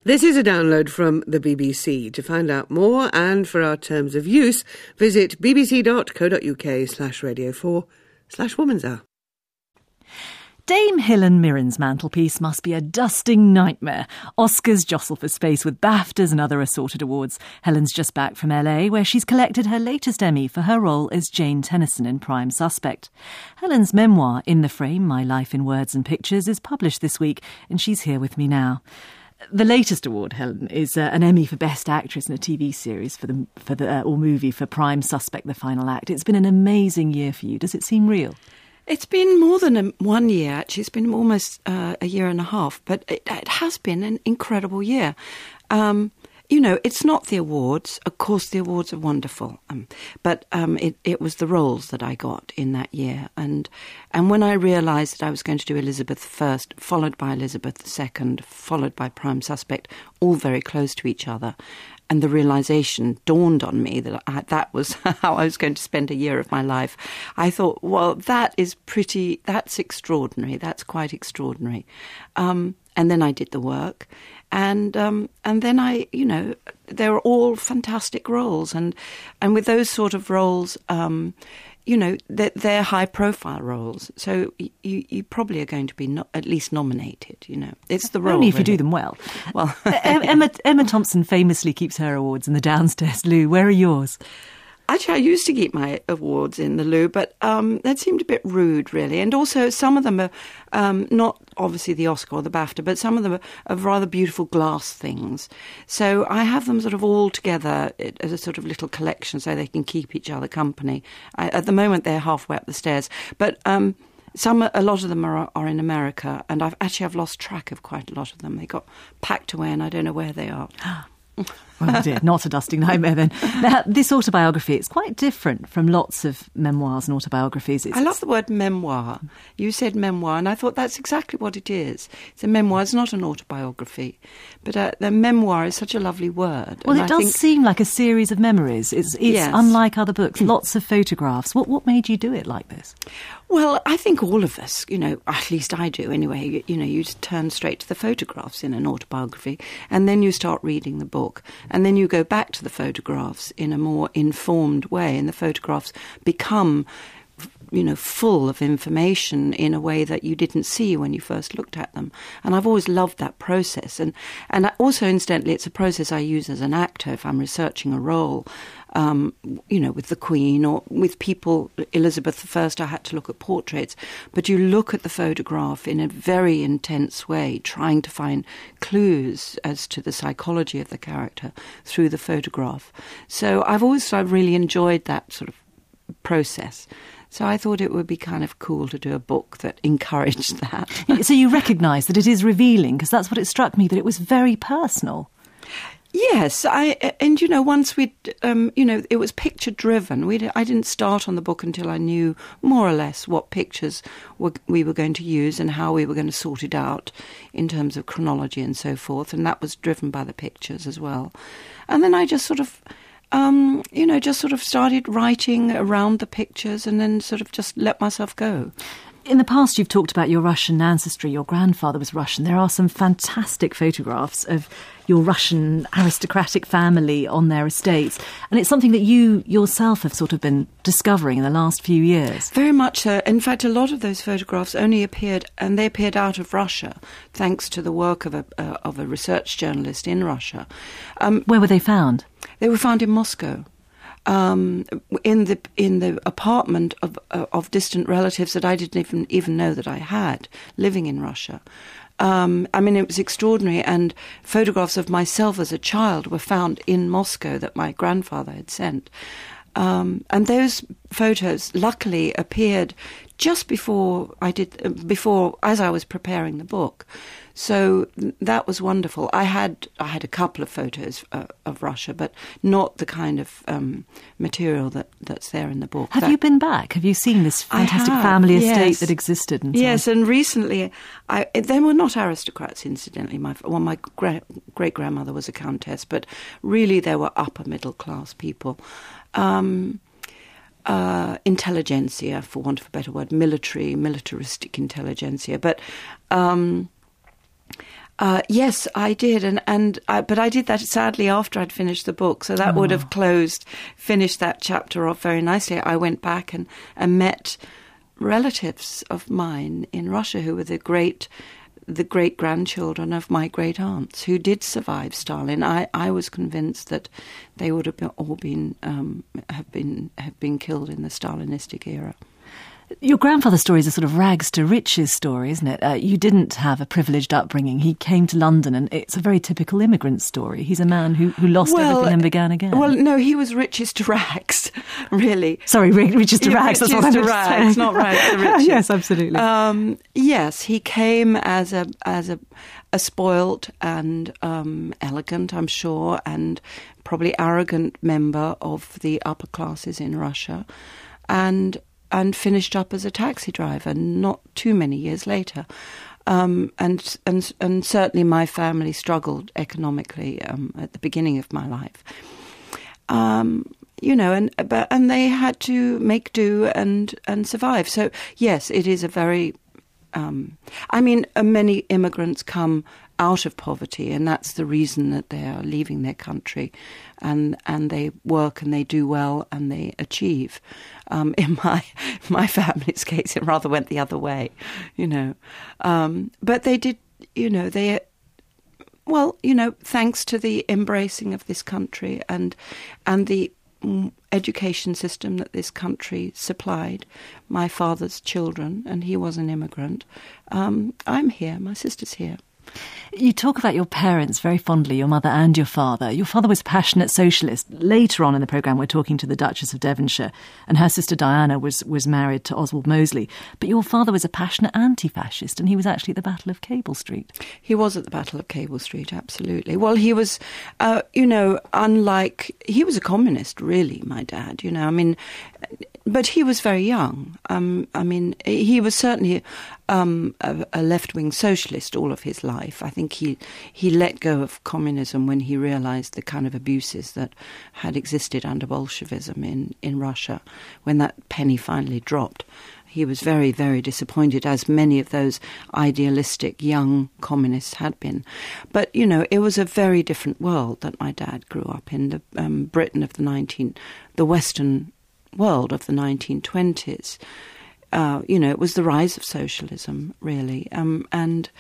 This is a download from the BBC. To find out more and for our terms of use, visit bbc.co.uk/radio4/Woman's Hour. Dame Helen Mirren's mantelpiece must be a dusting nightmare. Oscars jostle for space with BAFTAs and other assorted awards. Helen's just back from LA, where she's collected her latest Emmy for her role as Jane Tennyson in Prime Suspect. Helen's memoir, In the Frame, My Life in Words and Pictures, is published this week, and she's here with me now. The latest award, Helen, is an Emmy for Best Actress in a TV series or movie for Prime Suspect, The Final Act. It's been an amazing year for you. Does it seem real? It's been more than 1 year, actually. It's been almost a year and a half, but it has been an incredible year. It's not the awards. Of course, the awards are wonderful, but it was the roles that I got in that year. And when I realised that I was going to do Elizabeth first, followed by Elizabeth II, followed by Prime Suspect, all very close to each other, and the realisation dawned on me that that was how I was going to spend a year of my life. I thought, well, that's extraordinary. That's quite extraordinary. And then I did the work. And then they're all fantastic roles. And with those sort of roles, they're high-profile roles. So you probably are going to be at least nominated, It's the role. Only if you do them well. Well, Emma Thompson famously keeps her awards in the downstairs loo. Where are yours? Actually, I used to keep my awards in the loo, but that seemed a bit rude, really. And also, some of them are not obviously the Oscar or the BAFTA, but some of them are rather beautiful glass things. So I have them sort of all together as a sort of little collection so they can keep each other company. At the moment, they're halfway up the stairs. But a lot of them are in America, and I've lost track of quite a lot of them. They got packed away, and I don't know where they are. Well, dear, not a dusting nightmare then. Now, this autobiography, it's quite different from lots of memoirs and autobiographies. I love the word memoir. You said memoir, and I thought that's exactly what it is. It's a memoir. It's not an autobiography. But the memoir is such a lovely word. Well, it does seem like a series of memories. It's yes. Unlike other books, lots of photographs. What made you do it like this? Well, I think all of us, at least I do anyway, you turn straight to the photographs in an autobiography, and then you start reading the book, and then you go back to the photographs in a more informed way, and the photographs become, full of information in a way that you didn't see when you first looked at them. And I've always loved that process. And also, incidentally, it's a process I use as an actor if I'm researching a role, with the Queen or with people. Elizabeth I, I had to look at portraits. But you look at the photograph in a very intense way, trying to find clues as to the psychology of the character through the photograph. So I've really enjoyed that sort of process. So I thought it would be kind of cool to do a book that encouraged that. So you recognise that it is revealing, because that's what it struck me, that it was very personal. Yes, once it was picture driven. I didn't start on the book until I knew more or less what pictures we were going to use and how we were going to sort it out in terms of chronology and so forth. And that was driven by the pictures as well. And then I just sort of started writing around the pictures and then sort of just let myself go. In the past, you've talked about your Russian ancestry. Your grandfather was Russian. There are some fantastic photographs of your Russian aristocratic family on their estates. And it's something that you yourself have sort of been discovering in the last few years. Very much so. In fact, a lot of those photographs only appeared out of Russia, thanks to the work of a research journalist in Russia. Where were they found? They were found in Moscow. In the apartment of distant relatives that I didn't even know that I had living in Russia. It was extraordinary, and photographs of myself as a child were found in Moscow that my grandfather had sent. And those photos luckily appeared just before as I was preparing the book. So that was wonderful. I had a couple of photos of Russia, but not the kind of material that's there in the book. Have you been back? Have you seen this fantastic family estate that existed? And yes, and recently, they were not aristocrats, incidentally. My great-grandmother was a countess, but really they were upper-middle-class people. Intelligentsia, for want of a better word, militaristic intelligentsia. But Yes, I did, but I did that sadly after I'd finished the book, so that would have finished that chapter off very nicely. I went back and met relatives of mine in Russia who were the great-grandchildren of my great aunts who did survive Stalin. I was convinced that they would have all been killed in the Stalinistic era. Your grandfather's story is a sort of rags to riches story, isn't it? You didn't have a privileged upbringing. He came to London, and it's a very typical immigrant story. He's a man who lost everything and began again. Well, no, he was riches to rags, really. Sorry, riches to rags. That's what I meant to say. Not rags to riches. Yes, absolutely. Yes, he came as a spoilt and elegant, I'm sure, and probably arrogant member of the upper classes in Russia, and finished up as a taxi driver not too many years later. And certainly my family struggled economically at the beginning of my life. And they had to make do and survive. So yes, it is a very many immigrants come out of poverty, and that's the reason that they are leaving their country, and they work and they do well and they achieve. In my family's case, it rather went the other way, But they did, thanks to the embracing of this country and the education system that this country supplied my father's children, and he was an immigrant. I'm here, my sister's here. You talk about your parents very fondly, your mother and your father. Your father was a passionate socialist. Later on in the programme, we're talking to the Duchess of Devonshire, and her sister Diana was married to Oswald Mosley. But your father was a passionate anti-fascist, and he was actually at the Battle of Cable Street. He was at the Battle of Cable Street, absolutely. Well, he was, he was a communist, really, my dad, but he was very young. He was certainly a left-wing socialist all of his life. I think he let go of communism when he realised the kind of abuses that had existed under Bolshevism in Russia. When that penny finally dropped, he was very, very disappointed, as many of those idealistic young communists had been. But, it was a very different world that my dad grew up in, the Britain of the Western world of the 1920s. It was the rise of socialism, really, and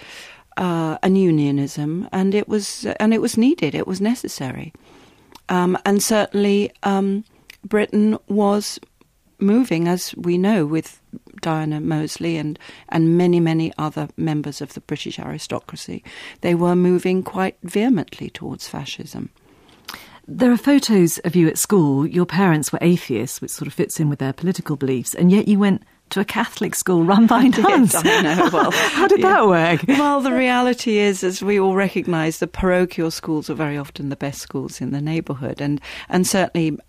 unionism, and it was needed. It was necessary, and certainly Britain was moving, as we know, with Diana Mosley and many, many other members of the British aristocracy. They were moving quite vehemently towards fascism. There are photos of you at school. Your parents were atheists, which sort of fits in with their political beliefs, and yet you went to a Catholic school run by nuns. I know. Well, how did that work? Well, the reality is, as we all recognise, the parochial schools are very often the best schools in the neighbourhood, and certainly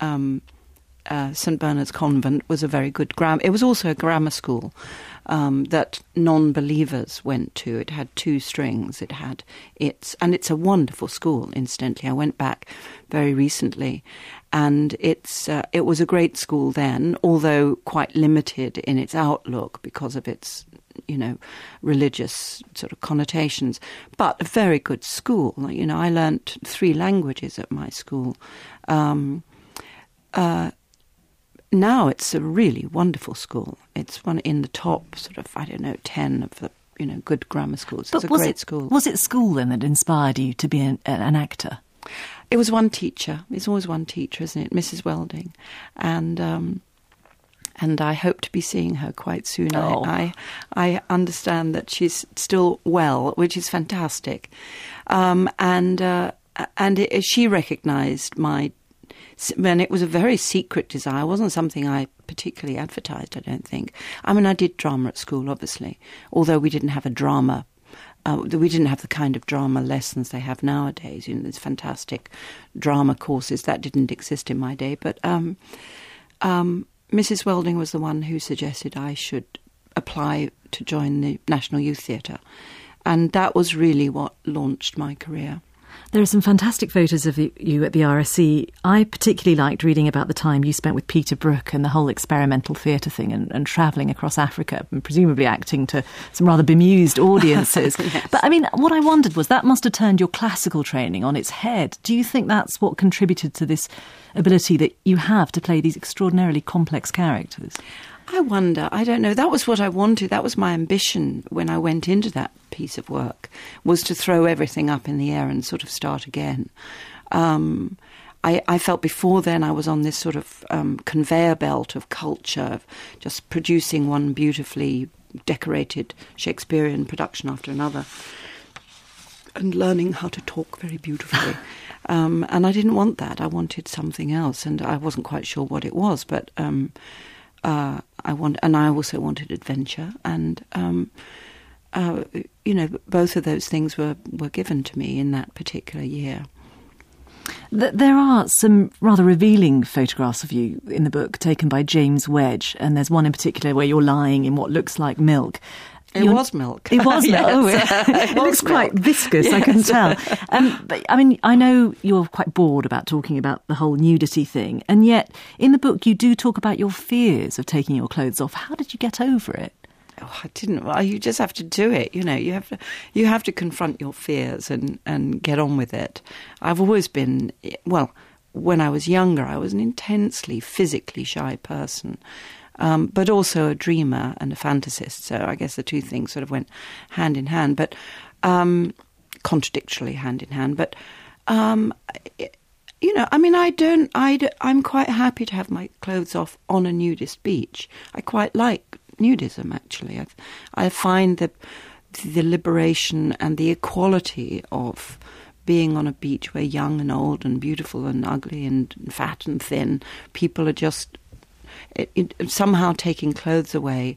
St Bernard's Convent was a very good grammar. It was also a grammar school that non-believers went to. It had 2 strings. And it's a wonderful school. Incidentally, I went back very recently, and it was a great school then, although quite limited in its outlook because of its religious sort of connotations, but a very good school. I learnt 3 languages at my school. Now it's a really wonderful school. It's one in the top sort of, 10 of the, good grammar schools. It's a great school. Was it school then that inspired you to be an actor? It was one teacher. It's always one teacher, isn't it? Mrs. Welding. And I hope to be seeing her quite soon. Oh. I understand that she's still well, which is fantastic. She recognised and it was a very secret desire. It wasn't something I particularly advertised, I don't think. I did drama at school, obviously, although we didn't have a drama. We didn't have the kind of drama lessons they have nowadays. There's fantastic drama courses. That didn't exist in my day. But Mrs. Welding was the one who suggested I should apply to join the National Youth Theatre. And that was really what launched my career. There are some fantastic photos of you at the RSC. I particularly liked reading about the time you spent with Peter Brook and the whole experimental theatre thing and travelling across Africa and presumably acting to some rather bemused audiences. Yes. But, I mean, what I wondered was that must have turned your classical training on its head. Do you think that's what contributed to this ability that you have to play these extraordinarily complex characters? I wonder. I don't know. That was what I wanted. That was my ambition when I went into that piece of work, was to throw everything up in the air and sort of start again. I felt before then I was on this sort of conveyor belt of culture, of just producing one beautifully decorated Shakespearean production after another and learning how to talk very beautifully. And I didn't want that. I wanted something else, and I wasn't quite sure what it was, but... I also wanted adventure, and both of those things were given to me in that particular year. There are some rather revealing photographs of you in the book taken by James Wedge, and there's one in particular where you're lying in what looks like milk. It was milk. It was milk. Yes. It looks quite viscous, yes. I can tell. But I mean, I know you're quite bored about talking about the whole nudity thing, and yet in the book you do talk about your fears of taking your clothes off. How did you get over it? Oh, I didn't. Well, you just have to do it. You know, you have to confront your fears and get on with it. I've always been, well, when I was younger, I was an intensely physically shy person. But also a dreamer and a fantasist. So I guess the two things sort of went hand in hand, but contradictorily hand in hand. But, I'm quite happy to have my clothes off on a nudist beach. I quite like nudism, actually. I find the liberation and the equality of being on a beach where young and old and beautiful and ugly and fat and thin people are just... It somehow taking clothes away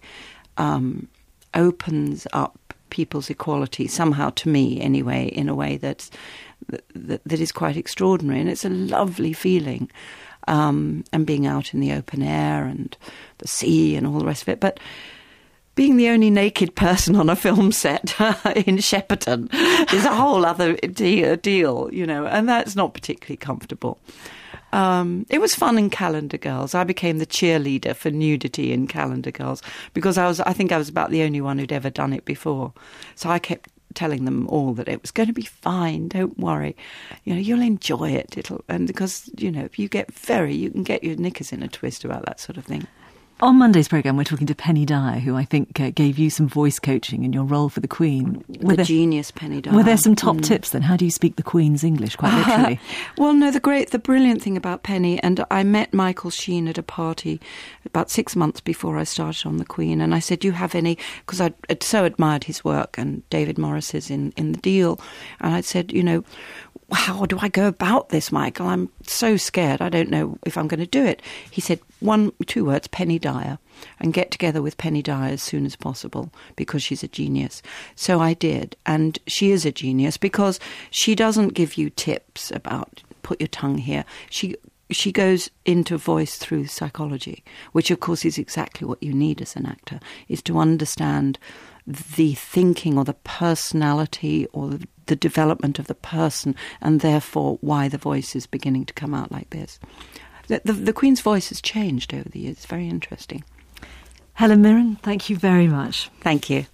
opens up people's equality, somehow to me anyway, in a way that is quite extraordinary, and it's a lovely feeling. And being out in the open air and the sea and all the rest of it, but being the only naked person on a film set in Shepperton is a whole other deal, you know, and that's not particularly comfortable. It was fun in Calendar Girls. I became the cheerleader for nudity in Calendar Girls because I think I was about the only one who'd ever done it before. So I kept telling them all that it was going to be fine. Don't worry. You know, you'll enjoy it. And because, you know, you can get your knickers in a twist about that sort of thing. On Monday's programme, we're talking to Penny Dyer, who I think gave you some voice coaching in your role for the Queen. Genius Penny Dyer. Were there some top tips then? How do you speak the Queen's English, quite literally? Well, no, the brilliant thing about Penny, and I met Michael Sheen at a party about 6 months before I started on the Queen, and I said, do you have any, because I'd so admired his work and David Morris's in The Deal, and I said, you know, how do I go about this, Michael? I'm so scared. I don't know if I'm going to do it. He said 2 words, Penny Dyer, and get together with Penny Dyer as soon as possible because she's a genius. So I did. And she is a genius because she doesn't give you tips about put your tongue here. She goes into voice through psychology, which of course is exactly what you need as an actor, is to understand the thinking or the personality or the development of the person, and therefore why the voice is beginning to come out like this. The Queen's voice has changed over the years. It's very interesting. Helen Mirren, thank you very much. Thank you.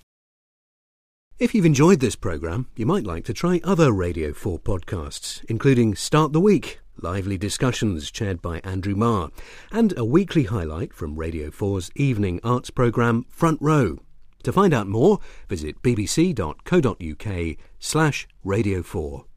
If you've enjoyed this programme, you might like to try other Radio 4 podcasts, including Start the Week, lively discussions chaired by Andrew Marr, and a weekly highlight from Radio 4's evening arts programme Front Row. To find out more, visit bbc.co.uk/Radio 4.